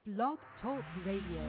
Blog Talk Radio.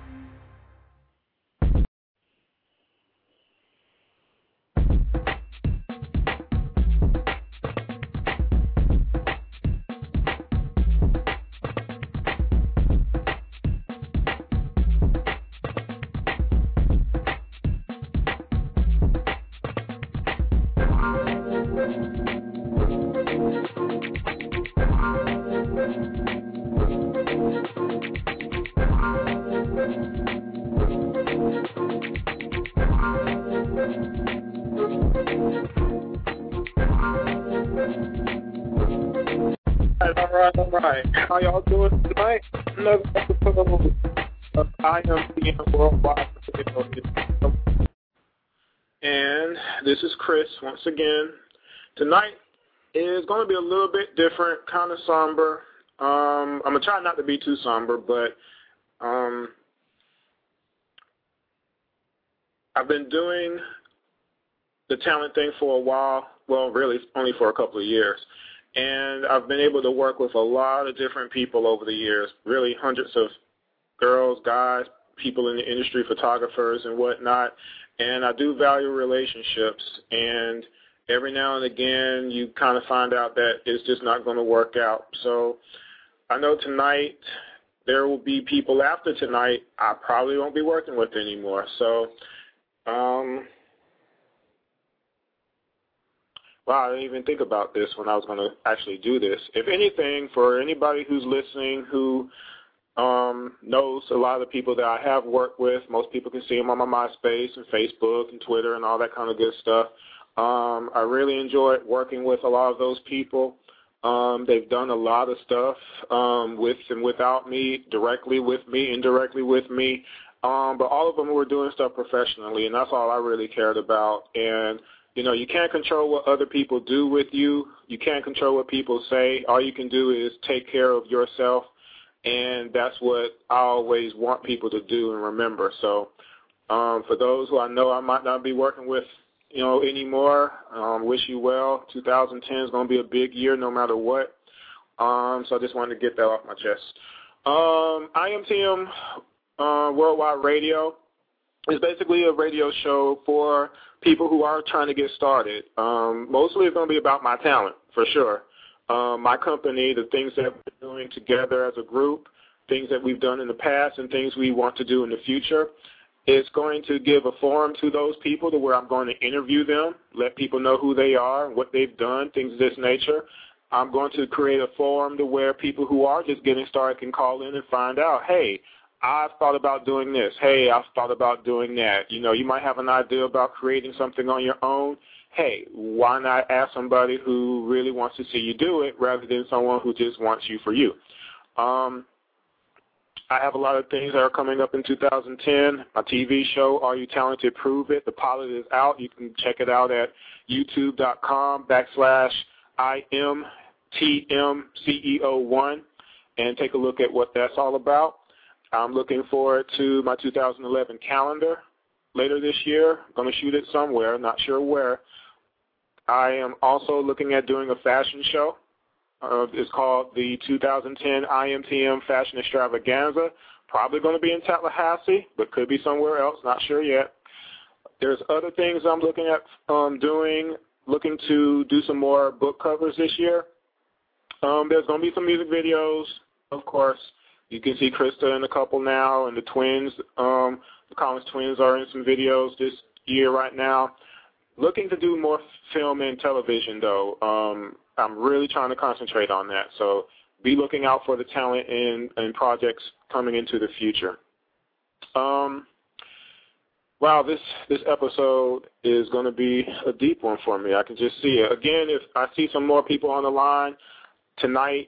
All right. How y'all doing tonight? Another episode of IMTM Worldwide Radio. And this is Chris once again. Tonight is going to be a little bit different, kind of somber. I'm going to try not to be too somber, but I've been doing the talent thing for a while. Well, really only for a couple of years. And I've been able to work with a lot of different people over the years, really hundreds of girls, guys, people in the industry, photographers and whatnot. And I do value relationships. And every now and again, you kind of find out that it's just not going to work out. So I know tonight there will be people after tonight I probably won't be working with anymore. So, wow, I didn't even think about this when I was going to actually do this. If anything, for anybody who's listening who knows a lot of the people that I have worked with, most people can see them on my MySpace and Facebook and Twitter and all that kind of good stuff. I really enjoyed working with a lot of those people. They've done a lot of stuff with and without me, directly with me, indirectly with me. But all of them were doing stuff professionally, and that's all I really cared about. And you know, you can't control what other people do with you. You can't control what people say. All you can do is take care of yourself, and that's what I always want people to do and remember. So for those who I know I might not be working with, anymore, wish you well. 2010 is going to be a big year no matter what. So I just wanted to get that off my chest. IMTM Worldwide Radio is basically a radio show for people who are trying to get started. Mostly it's going to be about my talent, for sure. My company, the things that we're doing together as a group, things that we've done in the past and things we want to do in the future. It's going to give a forum to those people to where I'm going to interview them, let people know who they are, what they've done, things of this nature. I'm going to create a forum to where people who are just getting started can call in and find out, hey, I've thought about doing this. Hey, I've thought about doing that. You might have an idea about creating something on your own. Hey, why not ask somebody who really wants to see you do it rather than someone who just wants you for you? I have a lot of things that are coming up in 2010. My TV show, Are You Talented? Prove It. The pilot is out. You can check it out at youtube.com/IMTMCEO1 and take a look at what that's all about. I'm looking forward to my 2011 calendar later this year. I'm going to shoot it somewhere, not sure where. I am also looking at doing a fashion show. It's called the 2010 IMTM Fashion Extravaganza. Probably going to be in Tallahassee, but could be somewhere else, not sure yet. There's other things I'm looking at looking to do some more book covers this year. There's going to be some music videos, of course. You can see Krista and a couple now, and the twins, the Collins twins are in some videos this year right now. Looking to do more film and television, though. I'm really trying to concentrate on that. So be looking out for the talent and projects coming into the future. Wow, this episode is going to be a deep one for me. I can just see it. Again, if I see some more people on the line tonight,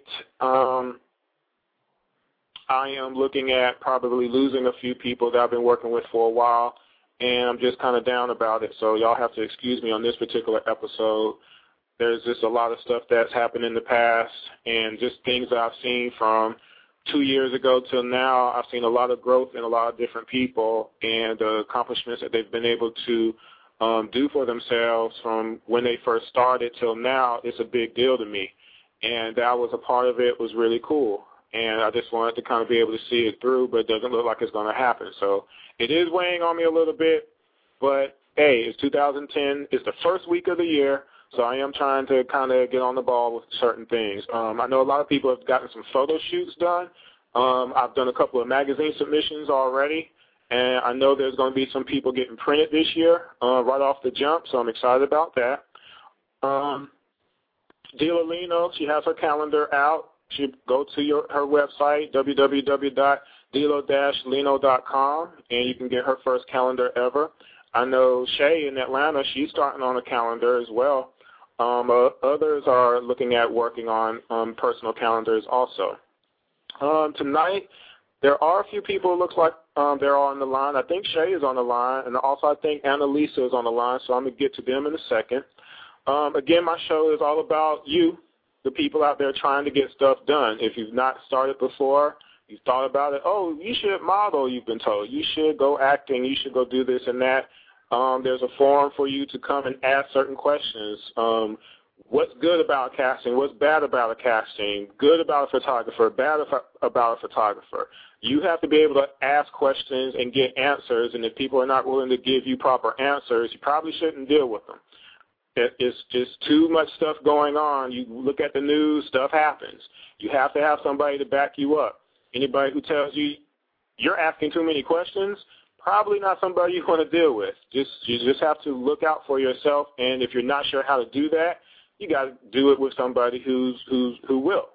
I am looking at probably losing a few people that I've been working with for a while, and I'm just kind of down about it. So y'all have to excuse me on this particular episode. There's just a lot of stuff that's happened in the past and just things that I've seen from 2 years ago till now. I've seen a lot of growth in a lot of different people and the accomplishments that they've been able to do for themselves from when they first started till now. It's a big deal to me, and that was a part of it. Was really cool. and I just wanted to kind of be able to see it through, but it doesn't look like it's going to happen. So it is weighing on me a little bit, but, hey, it's 2010. It's the first week of the year, so I am trying to kind of get on the ball with certain things. I know a lot of people have gotten some photo shoots done. I've done a couple of magazine submissions already, and I know there's going to be some people getting printed this year right off the jump, so I'm excited about that. Dila Lino, she has her calendar out. She go to her website, www.dilo-lino.com, and you can get her first calendar ever. I know Shay in Atlanta, she's starting on a calendar as well. Others are looking at working on personal calendars also. Tonight, there are a few people, it looks like they're on the line. I think Shay is on the line, and also I think Annalisa is on the line, so I'm going to get to them in a second. Again, my show is all about you, the people out there trying to get stuff done. If you've not started before, you've thought about it, oh, you should model, you've been told. You should go acting. You should go do this and that. There's a forum for you to come and ask certain questions. What's good about casting? What's bad about a casting? Good about a photographer? Bad about a photographer? You have to be able to ask questions and get answers, and if people are not willing to give you proper answers, you probably shouldn't deal with them. It's just too much stuff going on. You look at the news, stuff happens. You have to have somebody to back you up. Anybody who tells you you're asking too many questions, probably not somebody you want to deal with. You just have to look out for yourself, and if you're not sure how to do that, you got to do it with somebody who will.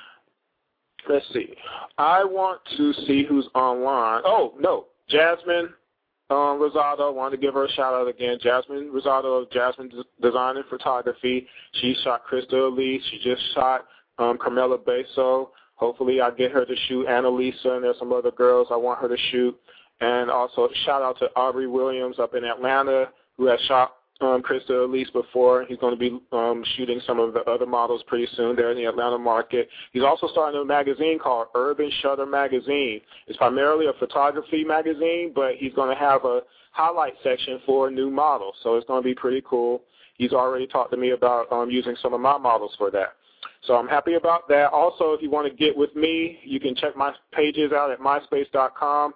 Let's see. I want to see who's online. Oh, no, Jasmine Rosado. I wanted to give her a shout-out again. Jasmine Rosado of Jasmine Design and Photography. She shot Krista Elise. She just shot Carmela Beso. Hopefully I get her to shoot Annalisa, and there's some other girls I want her to shoot. And also shout-out to Aubrey Williams up in Atlanta, who has shot Krista Elise before. He's going to be shooting some of the other models pretty soon there in the Atlanta market. He's also starting a magazine called Urban Shutter Magazine. It's primarily a photography magazine, but he's going to have a highlight section for new models, so it's going to be pretty cool. He's already talked to me about using some of my models for that. So I'm happy about that. Also, if you want to get with me, you can check my pages out at myspace.com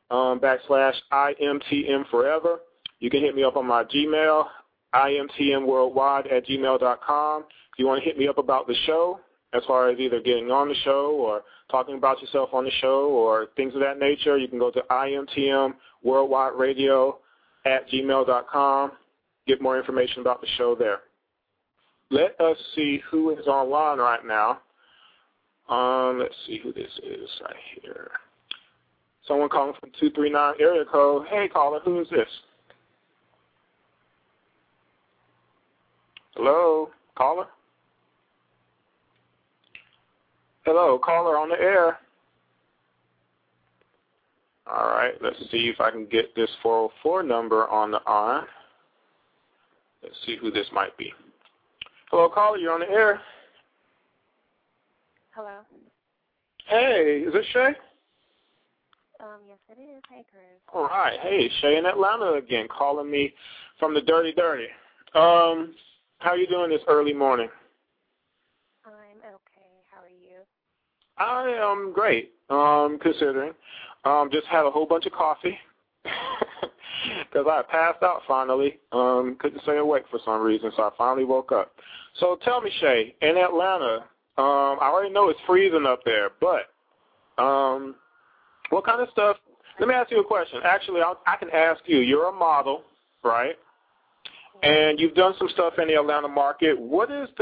/IMTMforever. You can hit me up on my Gmail, imtmworldwide@gmail.com. If you want to hit me up about the show, as far as either getting on the show or talking about yourself on the show or things of that nature, you can go to imtmworldwideradio@gmail.com. Get more information about the show there. Let us see who is online right now. Let's see who this is right here. Someone calling from 239 area code. Hey, caller, who is this? Hello, caller? Hello, caller on the air. All right, let's see if I can get this 404 number on the line. Let's see who this might be. Hello, caller, you're on the air. Hello. Hey, is this Shay? Yes, it is. Hey, Chris. All right. Hey, Shay in Atlanta again, calling me from the Dirty. How are you doing this early morning? I'm okay. How are you? I am great, considering. Just had a whole bunch of coffee because I passed out finally. Couldn't stay awake for some reason, so I finally woke up. So tell me, Shay, in Atlanta, I already know it's freezing up there, but what kind of stuff? Let me ask you a question. Actually, I can ask you. You're a model, right? And you've done some stuff in the Atlanta market. What would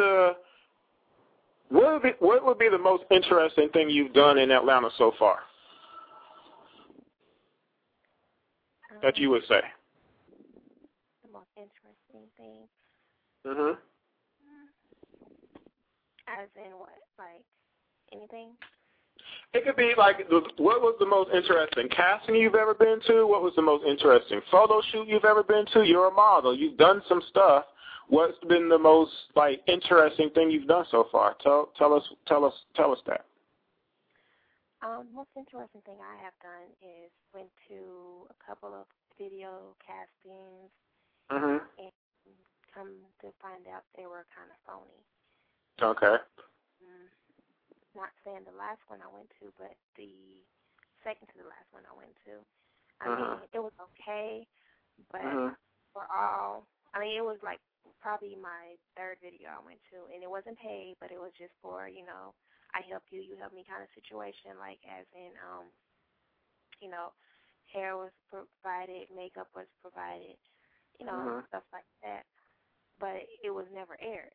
be the most interesting thing you've done in Atlanta so far that you would say? The most interesting thing? Mm-hmm. As in what? Like anything? It could be like, what was the most interesting casting you've ever been to? What was the most interesting photo shoot you've ever been to? You're a model. You've done some stuff. What's been the most interesting thing you've done so far? Tell us that. Most interesting thing I have done is went to a couple of video castings and come to find out they were kind of phony. Okay. not saying the last one I went to, but the second to the last one I went to. I mean, it was okay, but it was like probably my third video I went to, and it wasn't paid, but it was just for, I help you, you help me kind of situation, like as in, hair was provided, makeup was provided, stuff like that, but it was never aired.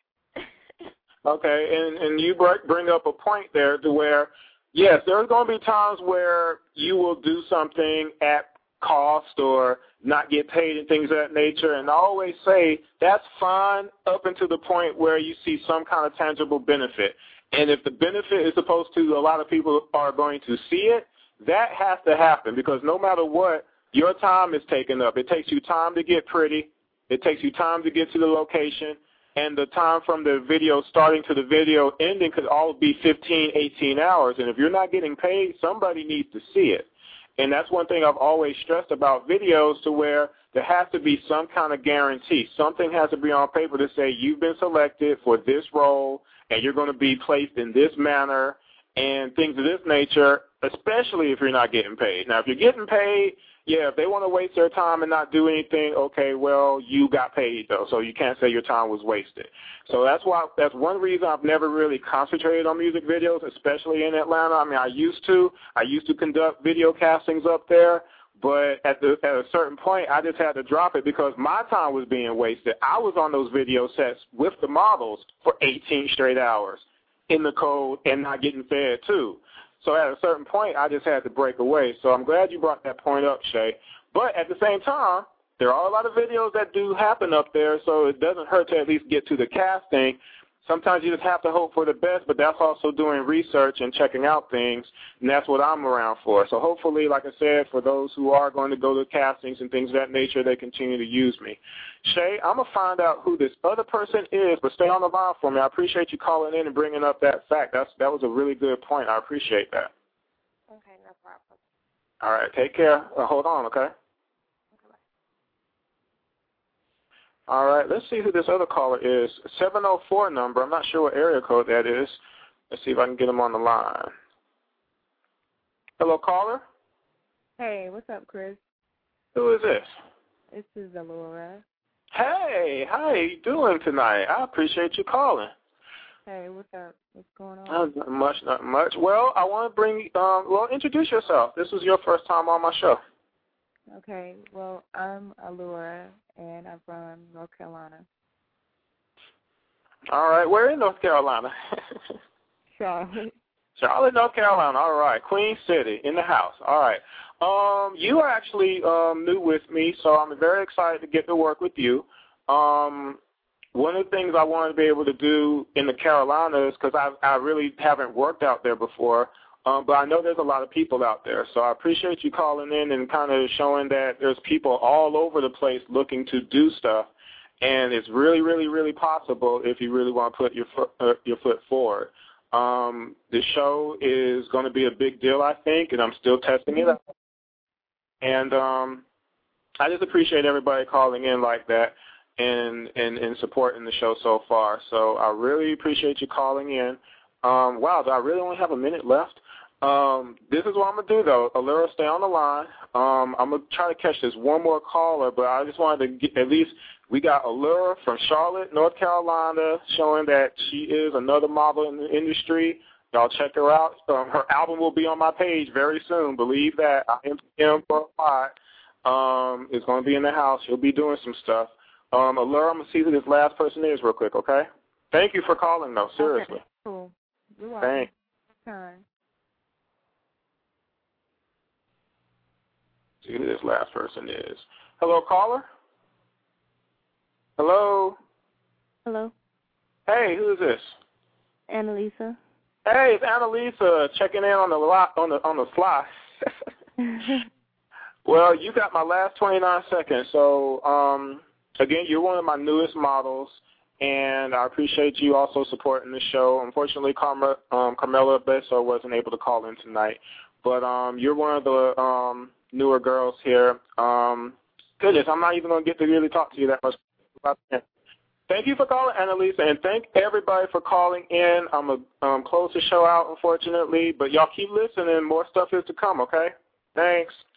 Okay, and you bring up a point there to where, yes, there's going to be times where you will do something at cost or not get paid and things of that nature, and I always say that's fine up until the point where you see some kind of tangible benefit. And if the benefit is supposed to, a lot of people are going to see it, that has to happen, because no matter what, your time is taken up. It takes you time to get pretty. It takes you time to get to the location. And the time from the video starting to the video ending could all be 15, 18 hours. And if you're not getting paid, somebody needs to see it. And that's one thing I've always stressed about videos, to where there has to be some kind of guarantee. Something has to be on paper to say you've been selected for this role and you're going to be placed in this manner and things of this nature, especially if you're not getting paid. Now, if you're getting paid, yeah, if they want to waste their time and not do anything, okay, well, you got paid, though, so you can't say your time was wasted. So that's one reason I've never really concentrated on music videos, especially in Atlanta. I mean, I used to conduct video castings up there, but at a certain point, I just had to drop it because my time was being wasted. I was on those video sets with the models for 18 straight hours in the cold and not getting fed, too. So at a certain point, I just had to break away. So I'm glad you brought that point up, Shay. But at the same time, there are a lot of videos that do happen up there, so it doesn't hurt to at least get to the casting. Sometimes you just have to hope for the best, but that's also doing research and checking out things, and that's what I'm around for. So hopefully, like I said, for those who are going to go to castings and things of that nature, they continue to use me. Shay, I'm going to find out who this other person is, but stay on the line for me. I appreciate you calling in and bringing up that fact. That was a really good point. I appreciate that. Okay, no problem. All right, take care. Hold on, okay? All right, let's see who this other caller is. 704 number. I'm not sure what area code that is. Let's see if I can get him on the line. Hello, caller? Hey, what's up, Chris? Who is this? This is Allura. Hey, how you doing tonight? I appreciate you calling. Hey, what's up? What's going on? Not much. Well, I want to bring, introduce yourself. This was your first time on my show. Okay, well, I'm Allura, and I'm from North Carolina. All right, where in North Carolina? Charlotte. Charlotte, North Carolina. All right, Queen City, in the house. All right. You are actually new with me, so I'm very excited to get to work with you. One of the things I wanted to be able to do in the Carolinas, because I really haven't worked out there before, but I know there's a lot of people out there, so I appreciate you calling in and kind of showing that there's people all over the place looking to do stuff, and it's really, really, really possible if you really want to put your foot forward. The show is going to be a big deal, I think, and I'm still testing it out. And I just appreciate everybody calling in like that and supporting the show so far. So I really appreciate you calling in. Wow, do I really only have a minute left? This is what I'm going to do, though. Allura, stay on the line. I'm going to try to catch this one more caller, but I just wanted to get at least we got Allura from Charlotte, North Carolina, showing that she is another model in the industry. Y'all check her out. Her album will be on my page very soon. Believe that. I am for a lot. It's going to be in the house. She'll be doing some stuff. Allura, I'm going to see who this last person is real quick, okay? Thank you for calling, though. Seriously. Okay, cool. You're welcome. Thanks. Time. See who this last person is. Hello, caller? Hello? Hello? Hey, who is this? Annalisa. Hey, it's Annalisa checking in on the fly. Well, you got my last 29 seconds. So, again, you're one of my newest models, and I appreciate you also supporting the show. Unfortunately, Carmela Beso wasn't able to call in tonight, but you're one of the newer girls here. Goodness, I'm not even going to get to really talk to you that much about that. Thank you for calling, Annalisa, and thank everybody for calling in. I'm going to close the show out, unfortunately, but y'all keep listening. More stuff is to come, okay? Thanks.